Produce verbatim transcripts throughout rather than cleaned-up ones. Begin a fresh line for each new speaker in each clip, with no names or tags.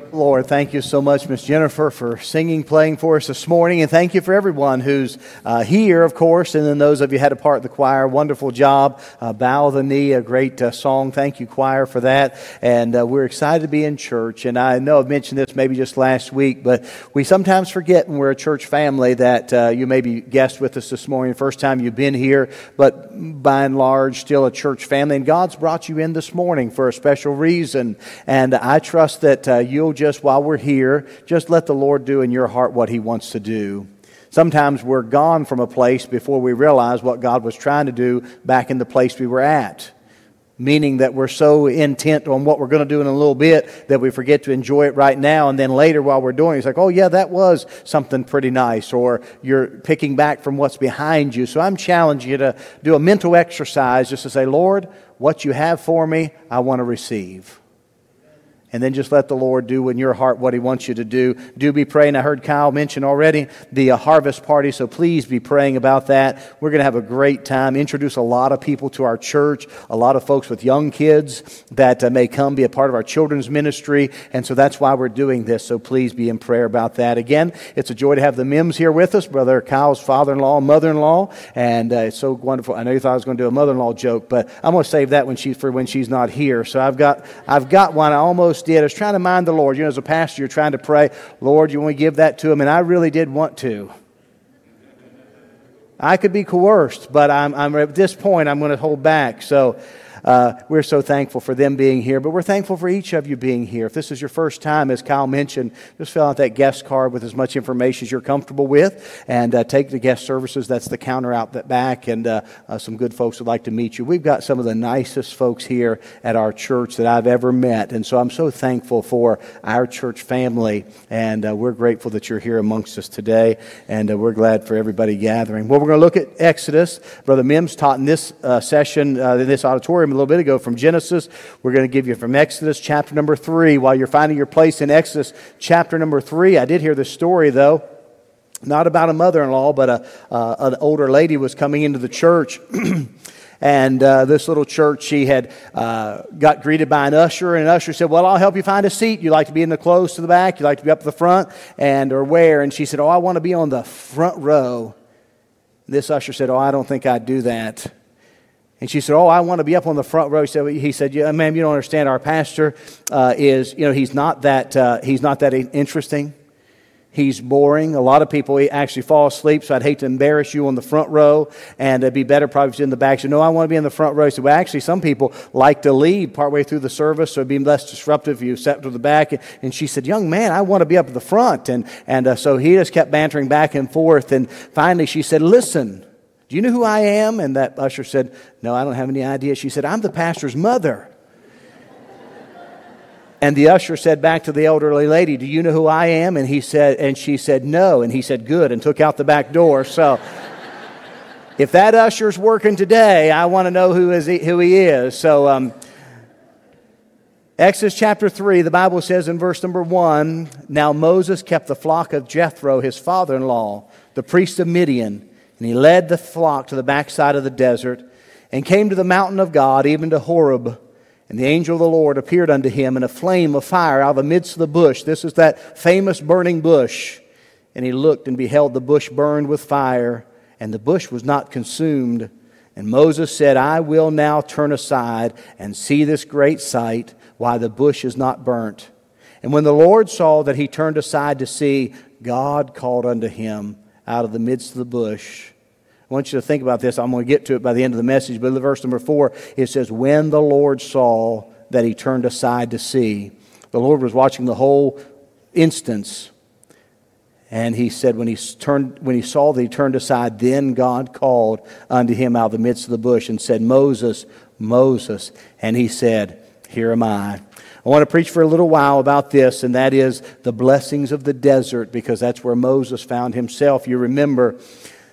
Lord, thank you so much, Miss Jennifer, for singing, playing for us this morning. And thank you for everyone who's uh, here, of course, and then those of you who had a part in the choir. Wonderful job. Uh, Bow the Knee, a great uh, song. Thank you, choir, for that. And uh, we're excited to be in church. And I know I've mentioned this maybe just last week, but we sometimes forget when we're a church family that uh, you may be guest with us this morning, first time you've been here, but by and large, still a church family. And God's brought you in this morning for a special reason. And I trust that uh, you'll just, while we're here, just let the Lord do in your heart what He wants to do. Sometimes we're gone from a place before we realize what God was trying to do back in the place we were at. Meaning that we're so intent on what we're going to do in a little bit that we forget to enjoy it right now. And then later while we're doing it, it's like, oh yeah, that was something pretty nice. Or you're picking back from what's behind you. So I'm challenging you to do a mental exercise just to say, Lord, what you have for me, I want to receive. And then just let the Lord do in your heart what He wants you to do. Do be praying. I heard Kyle mention already the uh, harvest party, so please be praying about that. We're going to have a great time. Introduce a lot of people to our church, a lot of folks with young kids that uh, may come be a part of our children's ministry. And so that's why we're doing this, so please be in prayer about that. Again, it's a joy to have the Mims here with us, Brother Kyle's father-in-law, mother-in-law. And uh, it's so wonderful. I know you thought I was going to do a mother-in-law joke, but I'm going to save that when she, for when she's not here. So I've got, I've got one. I almost did. I was trying to mind the Lord. You know, as a pastor, you're trying to pray, Lord, you want to give that to him? And I really did want to. I could be coerced, but I'm, I'm at this point, I'm going to hold back. So uh, we're so thankful for them being here, but we're thankful for each of you being here. If this is your first time, as Kyle mentioned, just fill out that guest card with as much information as you're comfortable with, and uh, take the guest services. That's the counter out that back, and uh, uh, some good folks would like to meet you. We've got some of the nicest folks here at our church that I've ever met, and so I'm so thankful for our church family, and uh, we're grateful that you're here amongst us today, and uh, we're glad for everybody gathering. Well, we're going to look at Exodus. Brother Mims taught in this uh, session, uh, in this auditorium a little bit ago from Genesis. We're going to give you from Exodus chapter number three. While you're finding your place in Exodus chapter number three, I did hear this story though, not about a mother-in-law, but a, uh, an older lady was coming into the church. And uh, this little church, she had uh, got greeted by an usher, and an usher said, well, I'll help you find a seat. You like to be in the close to the back? You like to be up at the front? And or where? And she said, oh, I want to be on the front row. This usher said, oh, I don't think I'd do that. And she said, oh, I want to be up on the front row. He said, he said yeah, ma'am, you don't understand. Our pastor uh, is, you know, he's not that uh, he's not that interesting. He's boring. A lot of people actually fall asleep, so I'd hate to embarrass you on the front row, and it'd be better probably if you're in the back. So, no, I want to be in the front row. So, well, actually, some people like to leave partway through the service, so it'd be less disruptive if you sat to the back. And she said, young man, I want to be up at the front. And, and uh, so he just kept bantering back and forth. And finally, she said, listen, do you know who I am? And that usher said, no, I don't have any idea. She said, I'm the pastor's mother. And the usher said back to the elderly lady, do you know who I am? And he said, and she said, no. And he said, good, and took out the back door. So if that usher's working today, I want to know who is he, who he is. So um, Exodus chapter three, the Bible says in verse number one, now Moses kept the flock of Jethro, his father-in-law, the priest of Midian. And he led the flock to the backside of the desert and came to the mountain of God, even to Horeb. And the angel of the Lord appeared unto him in a flame of fire out of the midst of the bush. This is that famous burning bush. And he looked and beheld the bush burned with fire, and the bush was not consumed. And Moses said, I will now turn aside and see this great sight, why the bush is not burnt. And when the Lord saw that he turned aside to see, God called unto him out of the midst of the bush. I want you to think about this. I'm going to get to it by the end of the message. But in verse number four, it says, when the Lord saw that he turned aside to see. The Lord was watching the whole instance. And he said, when he turned, when he saw that he turned aside, then God called unto him out of the midst of the bush and said, Moses, Moses. And he said, here am I. I want to preach for a little while about this, and that is the blessings of the desert, because that's where Moses found himself. You remember,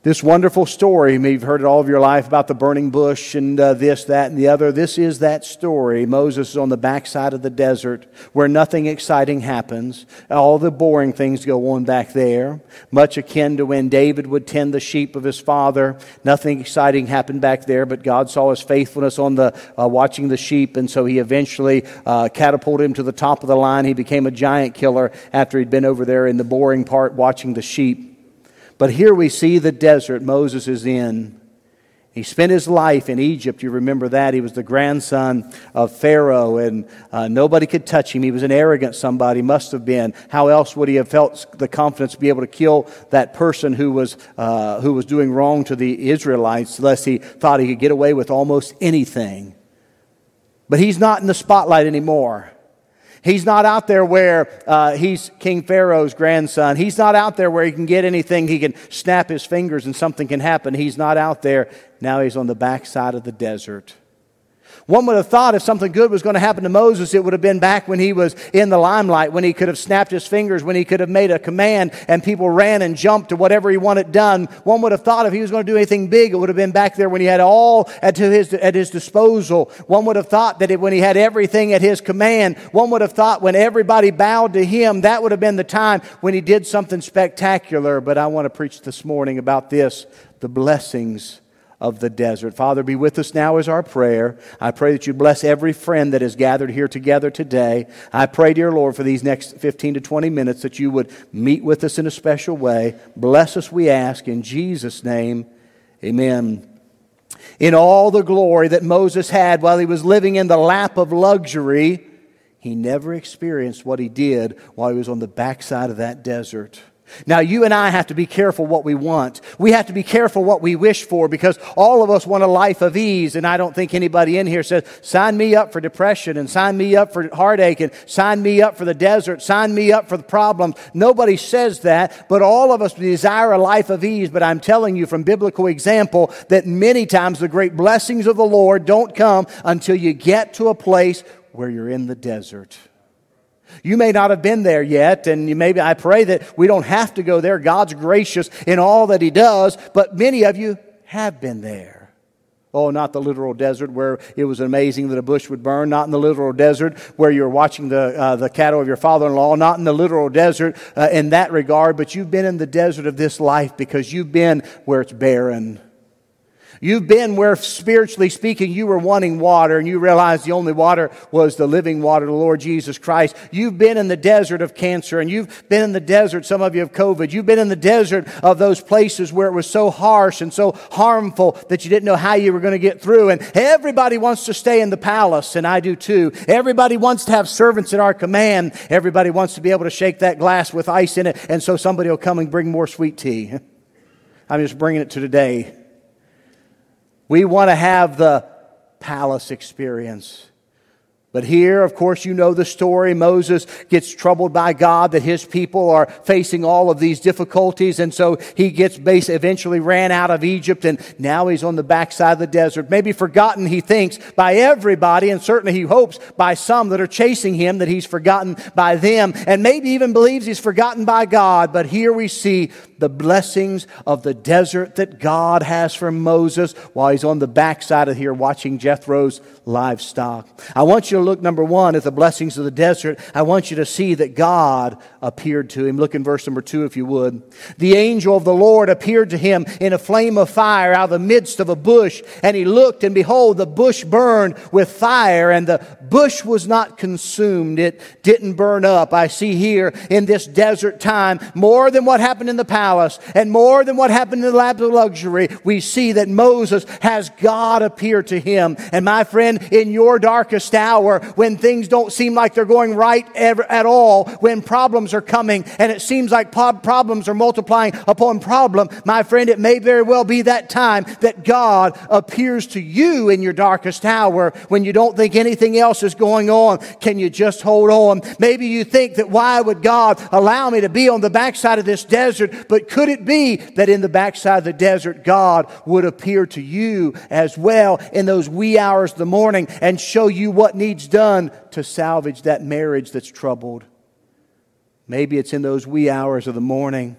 This wonderful story, maybe you've heard it all of your life about the burning bush and uh, this, that, and the other. This is that story. Moses is on the backside of the desert where nothing exciting happens. All the boring things go on back there. Much akin to when David would tend the sheep of his father. Nothing exciting happened back there, but God saw his faithfulness on the uh, watching the sheep, and so he eventually uh, catapulted him to the top of the line. He became a giant killer after he'd been over there in the boring part watching the sheep. But here we see the desert Moses is in. He spent his life in Egypt. You remember that. He was the grandson of Pharaoh, and uh, nobody could touch him. He was an arrogant somebody, must have been. How else would he have felt the confidence to be able to kill that person who was uh, who was doing wrong to the Israelites, unless he thought he could get away with almost anything? But he's not in the spotlight anymore. He's not out there where uh, he's King Pharaoh's grandson. He's not out there where he can get anything. He can snap his fingers and something can happen. He's not out there. Now he's on the backside of the desert. One would have thought if something good was going to happen to Moses, it would have been back when he was in the limelight, when he could have snapped his fingers, when he could have made a command and people ran and jumped to whatever he wanted done. One would have thought if he was going to do anything big, it would have been back there when he had all at his, at his disposal. One would have thought that it, when he had everything at his command, one would have thought when everybody bowed to him, that would have been the time when he did something spectacular. But I want to preach this morning about this, the blessings of the desert. Father, be with us now is our prayer. I pray that you bless every friend that is gathered here together today. I pray, dear Lord, for these next fifteen to twenty minutes that you would meet with us in a special way. Bless us, we ask, in Jesus' name. Amen. In all the glory that Moses had while he was living in the lap of luxury, he never experienced what he did while he was on the backside of that desert. Now, you and I have to be careful what we want. We have to be careful what we wish for, because all of us want a life of ease. And I don't think anybody in here says, sign me up for depression and sign me up for heartache and sign me up for the desert, sign me up for the problems. Nobody says that, but all of us desire a life of ease. But I'm telling you from biblical example that many times the great blessings of the Lord don't come until you get to a place where you're in the desert. You may not have been there yet, and you maybe I pray that we don't have to go there. God's gracious in all that He does, but many of you have been there. Oh, not the literal desert where it was amazing that a bush would burn. Not in the literal desert where you're watching the uh, the cattle of your father-in-law. Not in the literal desert uh, in that regard, but you've been in the desert of this life because you've been where it's barren. You've been where, spiritually speaking, you were wanting water and you realized the only water was the living water, the Lord Jesus Christ. You've been in the desert of cancer, and you've been in the desert, some of you have COVID. You've been in the desert of those places where it was so harsh and so harmful that you didn't know how you were going to get through. And everybody wants to stay in the palace, and I do too. Everybody wants to have servants at our command. Everybody wants to be able to shake that glass with ice in it, and so somebody will come and bring more sweet tea. I'm just bringing it to today. We want to have the palace experience. But here, of course, you know the story. Moses gets troubled by God that his people are facing all of these difficulties. And so he gets base, eventually ran out of Egypt. And now he's on the backside of the desert. Maybe forgotten, he thinks, by everybody. And certainly he hopes by some that are chasing him that he's forgotten by them. And maybe even believes he's forgotten by God. But here we see the blessings of the desert that God has for Moses while he's on the backside of here watching Jethro's livestock. I want you to look, number one, at the blessings of the desert. I want you to see that God appeared to him. Look in verse number two, if you would. The angel of the Lord appeared to him in a flame of fire out of the midst of a bush. And he looked, and behold, the bush burned with fire, and the bush was not consumed. It didn't burn up. I see here in this desert time, more than what happened in the palace, and more than what happened in the lap of luxury, we see that Moses has God appear to him. And my friend, in your darkest hour, when things don't seem like they're going right ever, at all, when problems are coming and it seems like problems are multiplying upon problem, my friend, it may very well be that time that God appears to you in your darkest hour when you don't think anything else is going on. Can you just hold on? Maybe you think that why would God allow me to be on the backside of this desert? But could it be that in the backside of the desert, God would appear to you as well in those wee hours of the morning and show you what needs done to salvage that marriage that's troubled? Maybe it's in those wee hours of the morning,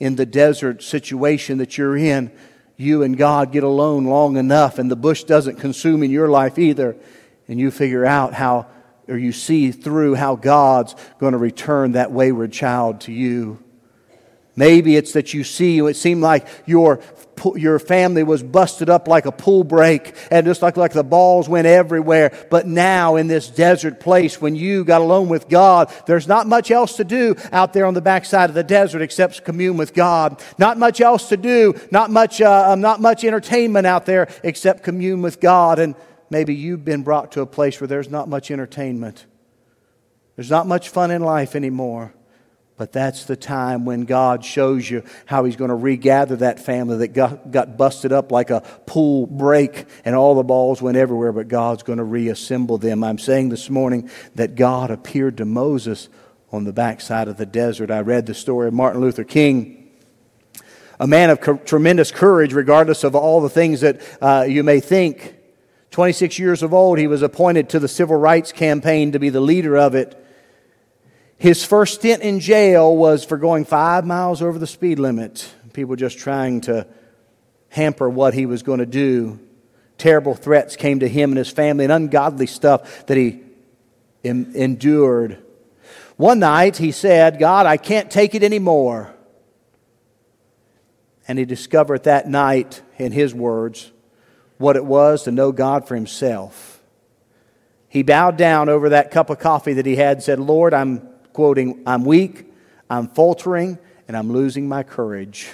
in the desert situation that you're in, you and God get alone long enough and the bush doesn't consume in your life either, and you figure out how, or you see through how God's going to return that wayward child to you. Maybe it's that you see, it seemed like your your family was busted up like a pool break, and just like, like the balls went everywhere. But now in this desert place, when you got alone with God, there's not much else to do out there on the backside of the desert except commune with God. Not much else to do, not much, uh, not much entertainment out there except commune with God. And maybe you've been brought to a place where there's not much entertainment. There's not much fun in life anymore. But that's the time when God shows you how He's going to regather that family that got, got busted up like a pool break and all the balls went everywhere, but God's going to reassemble them. I'm saying this morning that God appeared to Moses on the backside of the desert. I read the story of Martin Luther King, a man of co- tremendous courage regardless of all the things that uh, you may think. twenty-six years of old, he was appointed to the Civil Rights Campaign to be the leader of it. His first stint in jail was for going five miles over the speed limit. People just trying to hamper what he was going to do. Terrible threats came to him and his family and ungodly stuff that he em- endured. One night he said, God, I can't take it anymore. And he discovered that night, in his words, what it was to know God for himself. He bowed down over that cup of coffee that he had and said, Lord, I'm quoting, I'm weak, I'm faltering, and I'm losing my courage.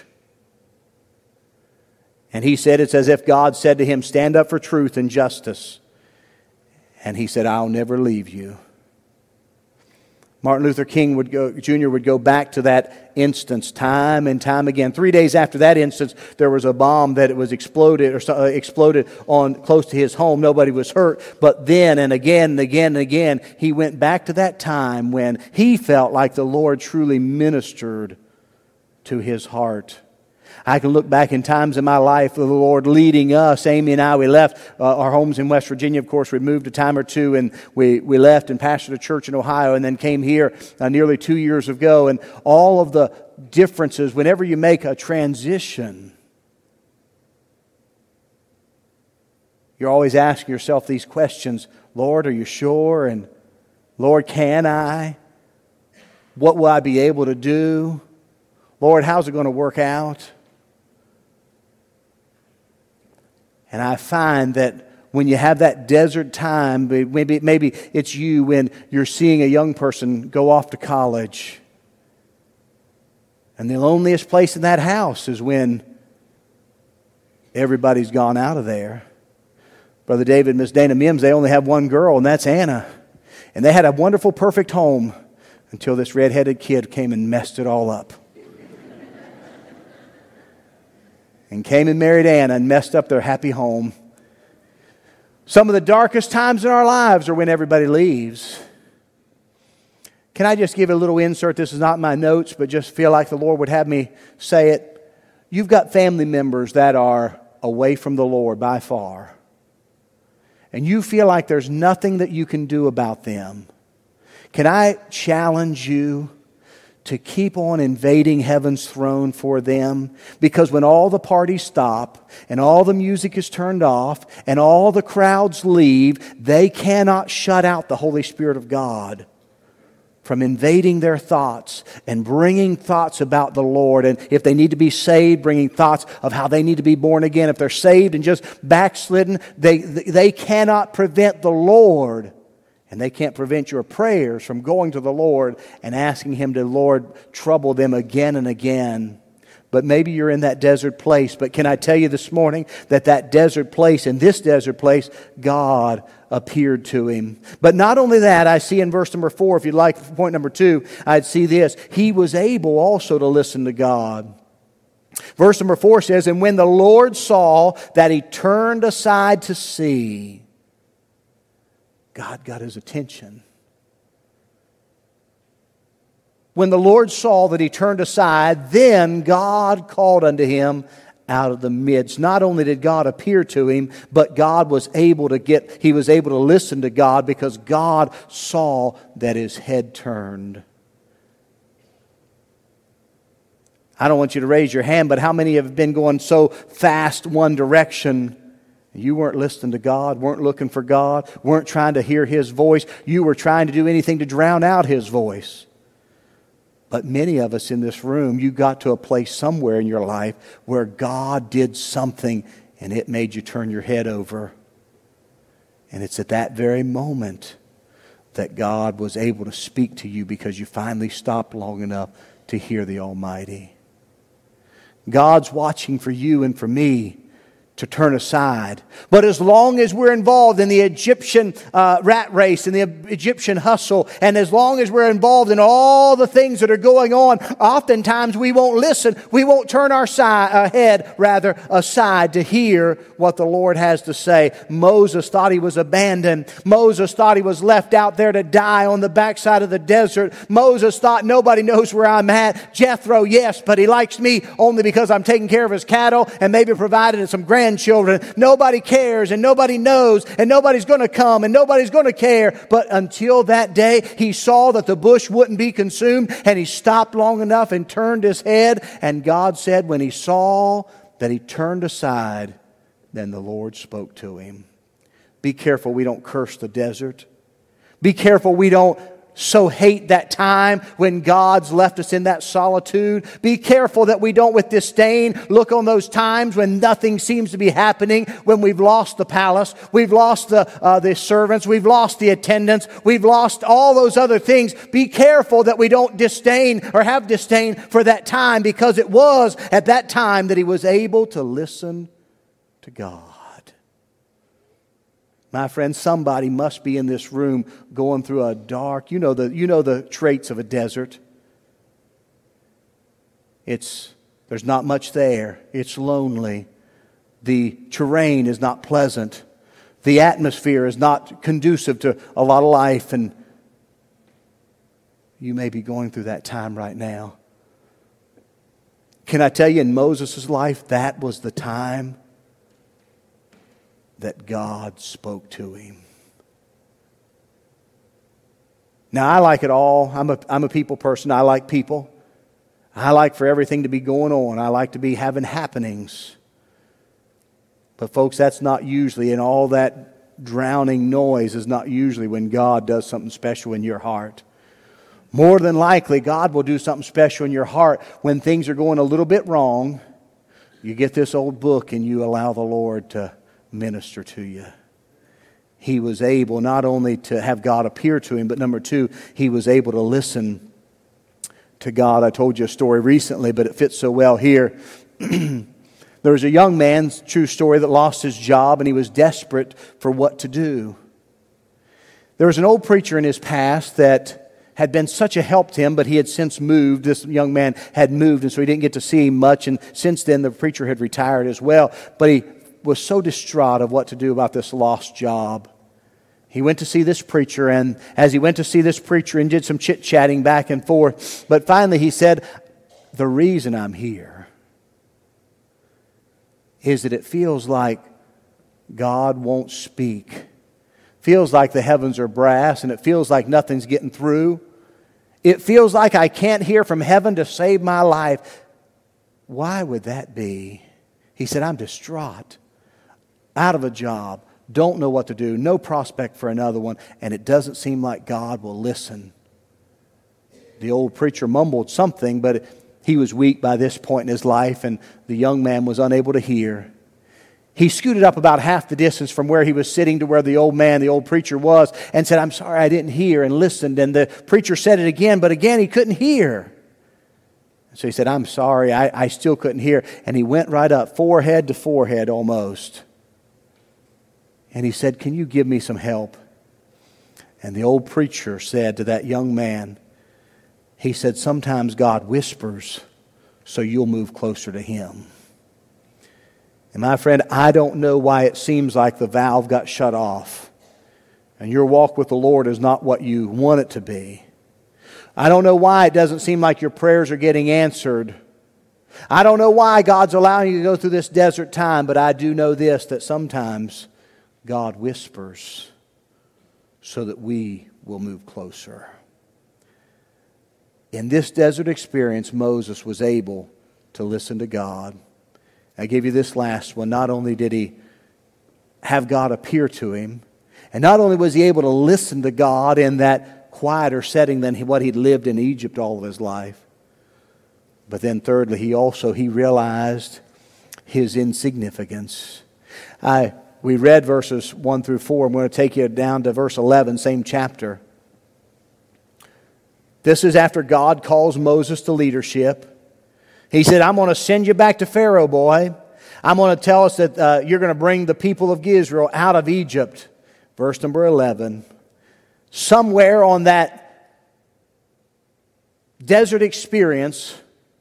And he said, it's as if God said to him, stand up for truth and justice. And he said, I'll never leave you. Martin Luther King would go, Junior would go back to that instance time and time again. Three days after that instance, there was a bomb that it was exploded or uh, exploded on close to his home. Nobody was hurt. But then and again and again and again, he went back to that time when he felt like the Lord truly ministered to his heart. I can look back in times in my life of the Lord leading us. Amy and I, we left uh, our homes in West Virginia. Of course, we moved a time or two, and we, we left and pastored a church in Ohio, and then came here uh, nearly two years ago. And all of the differences, whenever you make a transition, you're always asking yourself these questions. Lord, are you sure? And Lord, can I? What will I be able to do? Lord, how's it going to work out? And I find that when you have that desert time, maybe maybe it's you when you're seeing a young person go off to college. And the loneliest place in that house is when everybody's gone out of there. Brother David and Miss Dana Mims, they only have one girl, and that's Anna. And they had a wonderful, perfect home until this red-headed kid came and messed it all up. And came and married Anna and messed up their happy home. Some of the darkest times in our lives are when everybody leaves. Can I just give a little insert? This is not my notes, but just feel like the Lord would have me say it. You've got family members that are away from the Lord by far. And you feel like there's nothing that you can do about them. Can I challenge you to keep on invading heaven's throne for them? Because when all the parties stop and all the music is turned off and all the crowds leave, they cannot shut out the Holy Spirit of God from invading their thoughts and bringing thoughts about the Lord. And if they need to be saved, bringing thoughts of how they need to be born again. If they're saved and just backslidden, they, they cannot prevent the Lord. And they can't prevent your prayers from going to the Lord and asking Him to, Lord, trouble them again and again. But maybe you're in that desert place. But can I tell you this morning that that desert place, in this desert place, God appeared to him. But not only that, I see in verse number four, if you'd like point number two, I'd see this. He was able also to listen to God. Verse number four says, and when the Lord saw that he turned aside to see, God got his attention. When the Lord saw that he turned aside, then God called unto him out of the midst. Not only did God appear to him, but God was able to get, he was able to listen to God because God saw that his head turned. I don't want you to raise your hand, but how many have been going so fast one direction? You weren't listening to God, weren't looking for God, weren't trying to hear His voice. You were trying to do anything to drown out His voice. But many of us in this room, you got to a place somewhere in your life where God did something and it made you turn your head over. And it's at that very moment that God was able to speak to you because you finally stopped long enough to hear the Almighty. God's watching for you and for me to turn aside. But as long as we're involved in the Egyptian uh, rat race and the Egyptian hustle, and as long as we're involved in all the things that are going on, oftentimes we won't listen. We won't turn our side, uh, head rather aside to hear what the Lord has to say. Moses thought he was abandoned. Moses thought he was left out there to die on the backside of the desert. Moses thought nobody knows where I'm at. Jethro, yes, but he likes me only because I'm taking care of his cattle and maybe providing some grandchildren. Nobody cares and nobody knows and nobody's going to come and nobody's going to care. But until that day, he saw that the bush wouldn't be consumed and he stopped long enough and turned his head. And God said when he saw that he turned aside, then the Lord spoke to him. Be careful we don't curse the desert. Be careful we don't so hate that time when God's left us in that solitude. Be careful that we don't with disdain look on those times when nothing seems to be happening, when we've lost the palace, we've lost the, uh, the servants, we've lost the attendants, we've lost all those other things. Be careful that we don't disdain or have disdain for that time, because it was at that time that he was able to listen to God. My friend, somebody must be in this room going through a dark, you know the, you know the traits of a desert. It's, there's not much there. It's lonely. The terrain is not pleasant. The atmosphere is not conducive to a lot of life. And you may be going through that time right now. Can I tell you, in Moses' life, that was the time that God spoke to him. Now, I like it all. I'm a, I'm a people person. I like people. I like for everything to be going on. I like to be having happenings. But folks, that's not usually, and all that drowning noise is not usually when God does something special in your heart. More than likely, God will do something special in your heart when things are going a little bit wrong. You get this old book and you allow the Lord to minister to you. He was able not only to have God appear to him, but number two, he was able to listen to God. I told you a story recently, but it fits so well here. There was a young man, true story, that lost his job and he was desperate for what to do. There was an old preacher in his past that had been such a help to him, but he had since moved. This young man had moved, and so he didn't get to see him much, and since then the preacher had retired as well. But he was so distraught of what to do about this lost job. He went to see this preacher, and as he went to see this preacher and did some chit-chatting back and forth, but finally he said, the reason I'm here is that it feels like God won't speak. Feels like the heavens are brass, and it feels like nothing's getting through. It feels like I can't hear from heaven to save my life. Why would that be? He said, I'm distraught. Out of a job, don't know what to do, no prospect for another one, and it doesn't seem like God will listen. The old preacher mumbled something, but he was weak by this point in his life, and the young man was unable to hear. He scooted up about half the distance from where he was sitting to where the old man, the old preacher was, and said, I'm sorry I didn't hear, and listened. And the preacher said it again, but again he couldn't hear. So he said, I'm sorry, I, I still couldn't hear. And he went right up, forehead to forehead almost. And he said, can you give me some help? And the old preacher said to that young man, he said, sometimes God whispers so you'll move closer to Him. And my friend, I don't know why it seems like the valve got shut off and your walk with the Lord is not what you want it to be. I don't know why it doesn't seem like your prayers are getting answered. I don't know why God's allowing you to go through this desert time, but I do know this, that sometimes God whispers so that we will move closer. In this desert experience, Moses was able to listen to God. I gave you this last one. Not only did he have God appear to him, and not only was he able to listen to God in that quieter setting than what he'd lived in Egypt all of his life, but then thirdly, he also he realized his insignificance. I we read verses one through four. I'm going to take you down to verse eleven, same chapter. This is after God calls Moses to leadership. He said, I'm going to send you back to Pharaoh, boy. I'm going to tell us that uh, you're going to bring the people of Israel out of Egypt. Verse number eleven. Somewhere on that desert experience,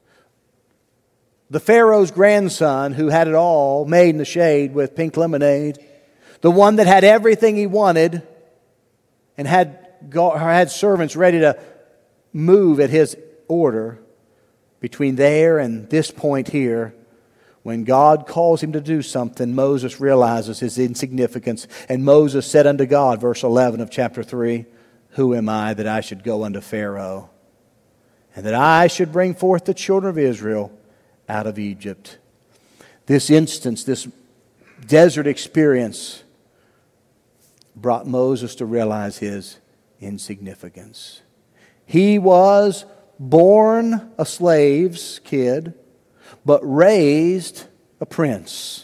the Pharaoh's grandson, who had it all made in the shade with pink lemonade, the one that had everything he wanted and had, had servants ready to move at his order, between there and this point here, when God calls him to do something, Moses realizes his insignificance. And Moses said unto God, verse eleven of chapter three, Who am I that I should go unto Pharaoh, and that I should bring forth the children of Israel out of Egypt? This instance, this desert experience, brought Moses to realize his insignificance. He was born a slave's kid, but raised a prince.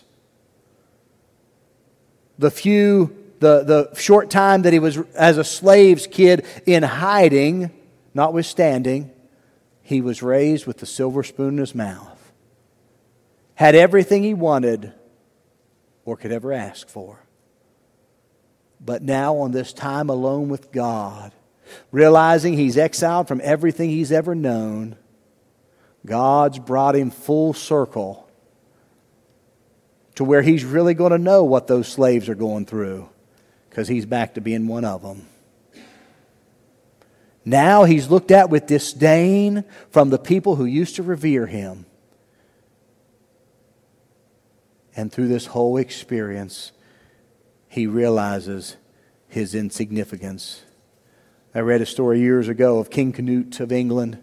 The few, the, the short time that he was as a slave's kid in hiding, notwithstanding, he was raised with the silver spoon in his mouth. Had everything he wanted or could ever ask for. But now on this time alone with God, realizing he's exiled from everything he's ever known, God's brought him full circle to where he's really going to know what those slaves are going through, because he's back to being one of them. Now he's looked at with disdain from the people who used to revere him. And through this whole experience, he realizes his insignificance. I read a story years ago of King Canute of England.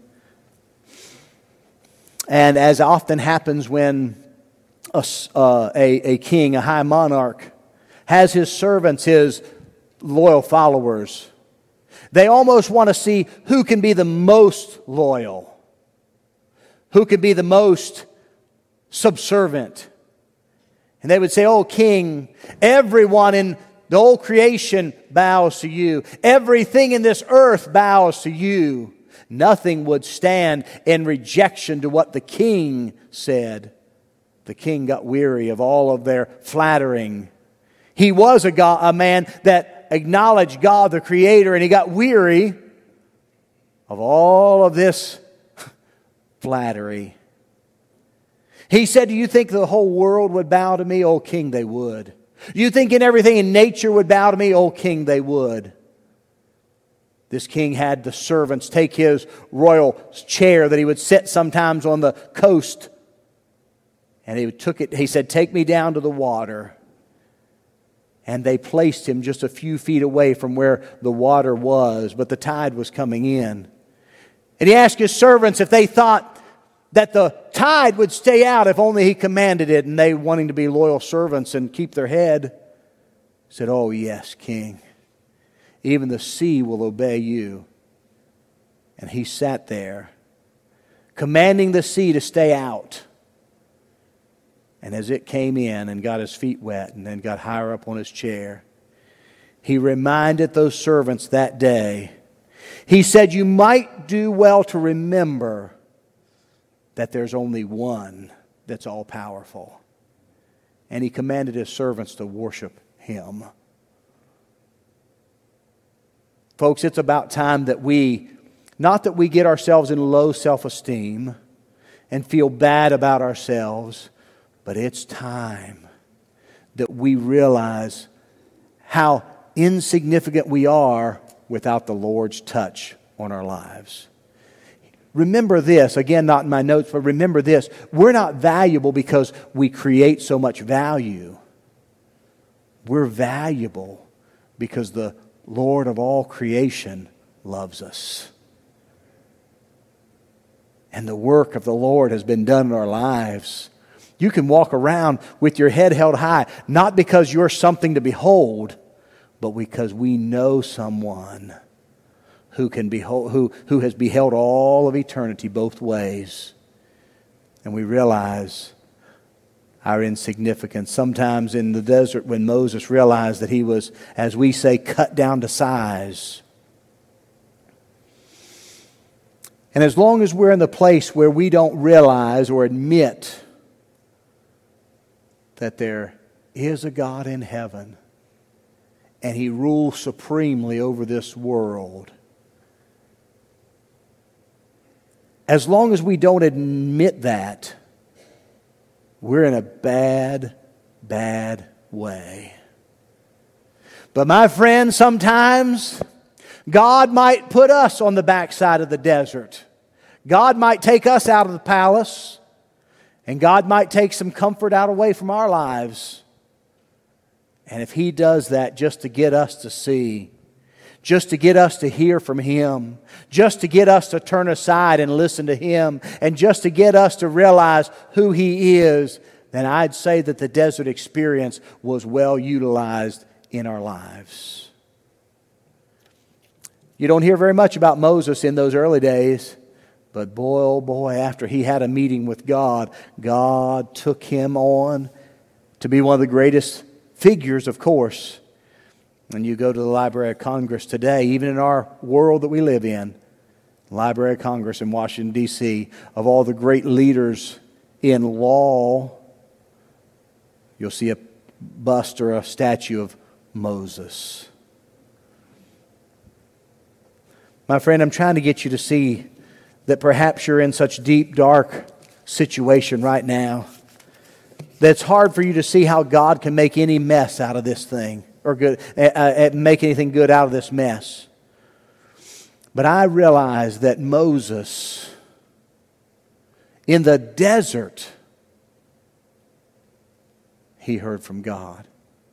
And as often happens when a, uh, a, a king, a high monarch, has his servants, his loyal followers, they almost want to see who can be the most loyal, who can be the most subservient. And they would say, "Oh, king, everyone in the whole creation bows to you. Everything in this earth bows to you." Nothing would stand in rejection to what the king said. The king got weary of all of their flattering. He was a, God, a man that acknowledged God the Creator, and he got weary of all of this flattery. He said, "Do you think the whole world would bow to me? O king, they would. Do you think in everything in nature would bow to me? O king, they would." This king had the servants take his royal chair that he would sit sometimes on the coast, and he took it. He said, "Take me down to the water." And they placed him just a few feet away from where the water was, but the tide was coming in. And he asked his servants if they thought that the tide would stay out if only he commanded it, and they, wanting to be loyal servants and keep their head, said, "Oh yes, king. Even the sea will obey you." And he sat there, commanding the sea to stay out. And as it came in and got his feet wet and then got higher up on his chair, he reminded those servants that day. He said, "You might do well to remember that there's only one that's all-powerful." And he commanded his servants to worship him. Folks, it's about time that we, not that we get ourselves in low self-esteem and feel bad about ourselves, but it's time that we realize how insignificant we are without the Lord's touch on our lives. Remember this, again, not in my notes, but remember this. We're not valuable because we create so much value. We're valuable because the Lord of all creation loves us. and the work of the Lord has been done in our lives. You can walk around with your head held high, not because you're something to behold, but because we know someone who can behold, who, who has beheld all of eternity both ways. And we realize our insignificance. Sometimes in the desert, when Moses realized that he was, as we say, cut down to size. And as long as we're in the place where we don't realize or admit that there is a God in heaven and He rules supremely over this world, as long as we don't admit that, we're in a bad, bad way. But my friend, sometimes God might put us on the backside of the desert. God might take us out of the palace, and God might take some comfort out away from our lives. And if He does that just to get us to see, just to get us to hear from Him, just to get us to turn aside and listen to Him, and just to get us to realize who He is, then I'd say that the desert experience was well utilized in our lives. You don't hear very much about Moses in those early days, but boy, oh boy, after he had a meeting with God, God took him on to be one of the greatest figures, of course. When you go to the Library of Congress today, even in our world that we live in, Library of Congress in Washington, D C, of all the great leaders in law, you'll see a bust or a statue of Moses. My friend, I'm trying to get you to see that perhaps you're in such deep, dark situation right now that it's hard for you to see how God can make any mess out of this thing, or good, uh, uh, make anything good out of this mess. But I realize that Moses, in the desert, he heard from God.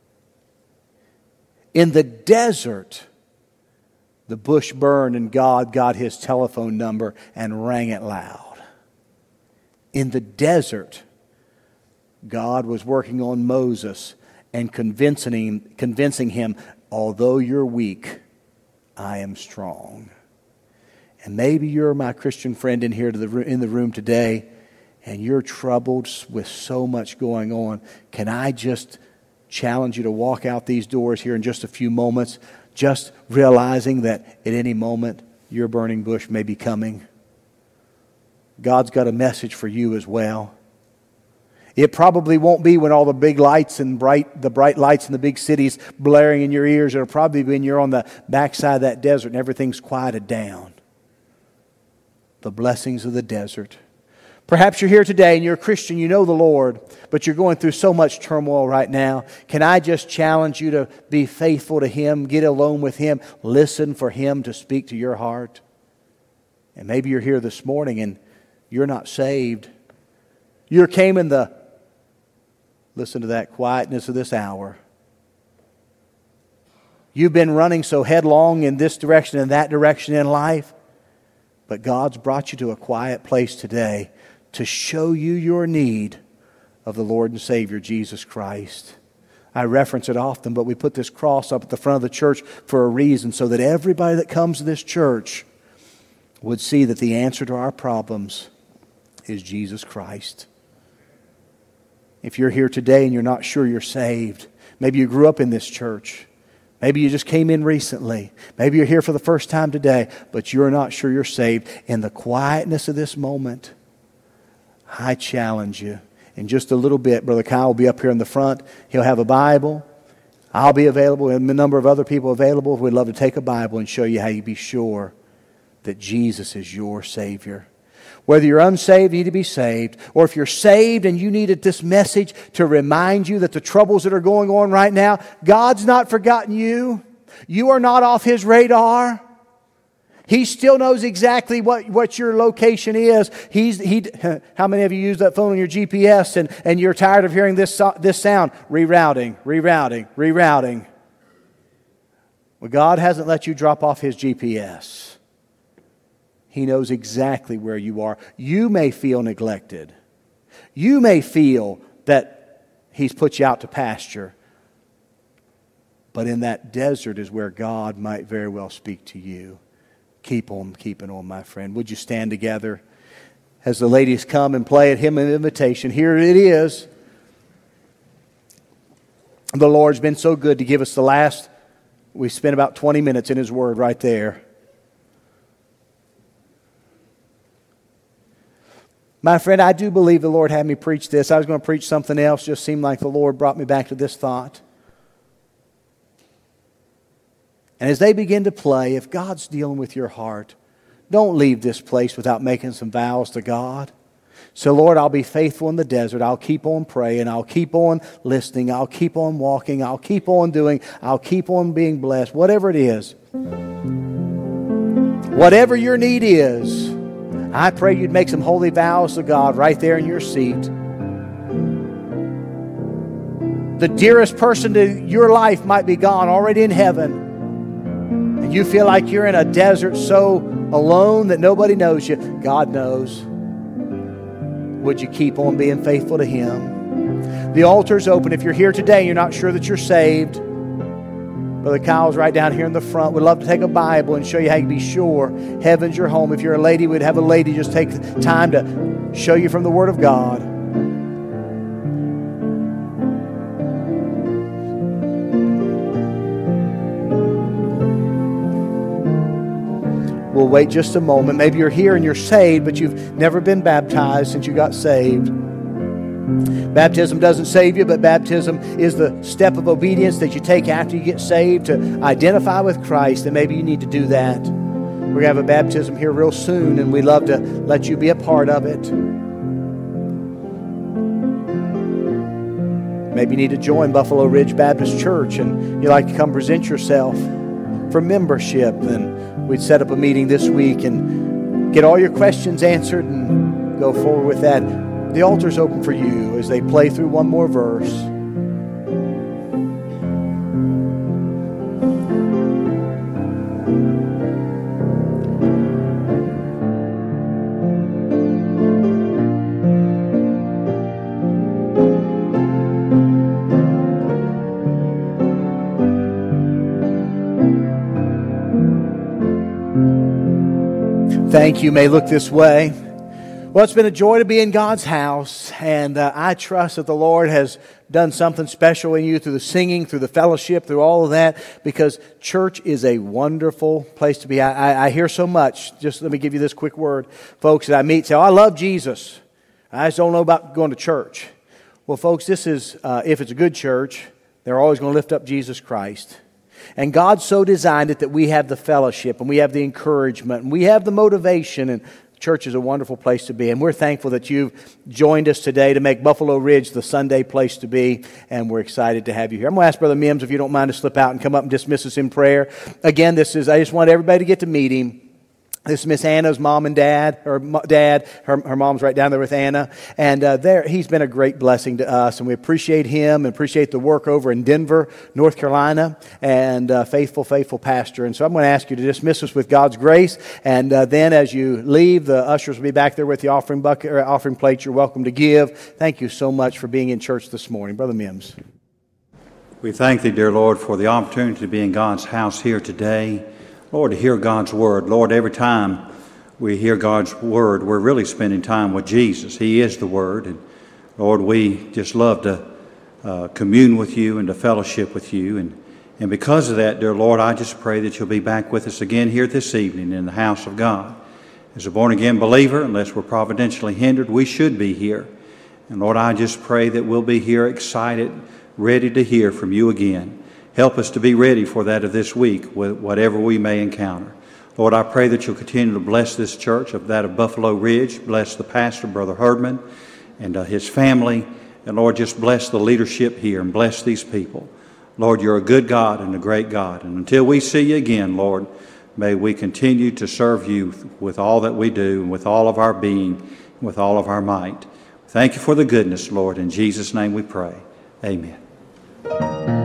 In the desert, the bush burned and God got his telephone number and rang it loud. In the desert, God was working on Moses and convincing him, convincing him, although you're weak, I am strong. And maybe you're my Christian friend in here to the, in the room today, and you're troubled with so much going on. Can I just challenge you to walk out these doors here in just a few moments, just realizing that at any moment your burning bush may be coming? God's got a message for you as well. It probably won't be when all the big lights and bright, the bright lights in the big cities blaring in your ears. It'll probably be when you're on the backside of that desert and everything's quieted down. The blessings of the desert. Perhaps you're here today and you're a Christian, you know the Lord, but you're going through so much turmoil right now. Can I just challenge you to be faithful to Him, get alone with Him, listen for Him to speak to your heart? And maybe you're here this morning and you're not saved. You came in the, listen to that, quietness of this hour. You've been running so headlong in this direction and that direction in life, but God's brought you to a quiet place today to show you your need of the Lord and Savior, Jesus Christ. I reference it often, but we put this cross up at the front of the church for a reason, so that everybody that comes to this church would see that the answer to our problems is Jesus Christ. If you're here today and you're not sure you're saved, maybe you grew up in this church, maybe you just came in recently, maybe you're here for the first time today, but you're not sure you're saved, in the quietness of this moment, I challenge you. In just a little bit, Brother Kyle will be up here in the front. He'll have a Bible. I'll be available, and a number of other people available. We'd love to take a Bible and show you how you be sure that Jesus is your Savior. Whether you're unsaved, you need to be saved, or if you're saved and you needed this message to remind you that the troubles that are going on right now, God's not forgotten you. You are not off His radar. He still knows exactly what, what your location is. He's he. How many of you use that phone on your G P S and, and you're tired of hearing this, this sound? Rerouting, rerouting, rerouting. Well, God hasn't let you drop off His G P S. He He knows exactly where you are. You may feel neglected. You may feel that He's put you out to pasture. But in that desert is where God might very well speak to you. Keep on keeping on, my friend. Would you stand together as the ladies come and play at Hymn of Invitation? Here it is. The Lord's been so good to give us the last, we spent about twenty minutes in His Word right there. My friend, I do believe the Lord had me preach this. I was going to preach something else, just seemed like the Lord brought me back to this thought. And as they begin to play, if God's dealing with your heart, don't leave this place without making some vows to God. So, Lord, I'll be faithful in the desert. I'll keep on praying. I'll keep on listening. I'll keep on walking. I'll keep on doing. I'll keep on being blessed. Whatever it is. Whatever your need is, I pray you'd make some holy vows to God right there in your seat. The dearest person to your life might be gone, already in heaven. And you feel like you're in a desert so alone that nobody knows you. God knows. Would you keep on being faithful to Him? The altar's open. If you're here today and you're not sure that you're saved, Brother Kyle's right down here in the front. We'd love to take a Bible and show you how you can be sure heaven's your home. If you're a lady, we'd have a lady just take time to show you from the Word of God. We'll wait just a moment. Maybe you're here and you're saved, but you've never been baptized since you got saved. Baptism doesn't save you, but baptism is the step of obedience that you take after you get saved to identify with Christ, and maybe you need to do that. We're going to have a baptism here real soon, and we'd love to let you be a part of it. Maybe you need to join Buffalo Ridge Baptist Church, and you'd like to come present yourself for membership, then we'd set up a meeting this week and get all your questions answered and go forward with that. The altar's open for you as they play through one more verse. Thank you. May look this way. Well, it's been a joy to be in God's house, and uh, I trust that the Lord has done something special in you through the singing, through the fellowship, through all of that, because church is a wonderful place to be. I, I, I hear so much. Just let me give you this quick word. Folks that I meet say, oh, I love Jesus. I just don't know about going to church. Well, folks, this is, uh, if it's a good church, they're always going to lift up Jesus Christ. And God so designed it that we have the fellowship and we have the encouragement and we have the motivation, and church is a wonderful place to be. And we're thankful that you've joined us today to make Buffalo Ridge the Sunday place to be, and we're excited to have you here. I'm going to ask Brother Mims if you don't mind to slip out and come up and dismiss us in prayer. Again, this is, I just want everybody to get to meet him. This is Miss Anna's mom and dad, or dad. Her, her mom's right down there with Anna. And uh, there, he's been a great blessing to us, and we appreciate him and appreciate the work over in Denver, North Carolina, and uh, faithful, faithful pastor. And so I'm going to ask you to dismiss us with God's grace. And uh, then as you leave, the ushers will be back there with the offering bucket or offering plate you're welcome to give. Thank you so much for being in church this morning. Brother Mims.
We thank Thee, dear Lord, for the opportunity to be in God's house here today. Lord, to hear God's Word. Lord, every time we hear God's Word, we're really spending time with Jesus. He is the Word. And Lord, we just love to uh, commune with You and to fellowship with You. And, and because of that, dear Lord, I just pray that You'll be back with us again here this evening in the house of God. As a born-again believer, unless we're providentially hindered, we should be here. And Lord, I just pray that we'll be here excited, ready to hear from You again. Help us to be ready for that of this week, whatever we may encounter. Lord, I pray that You'll continue to bless this church, of that of Buffalo Ridge. Bless the pastor, Brother Herdman, and uh, his family. And Lord, just bless the leadership here and bless these people. Lord, You're a good God and a great God. And until we see You again, Lord, may we continue to serve You with all that we do, and with all of our being, with all of our might. Thank You for the goodness, Lord. In Jesus' name we pray. Amen.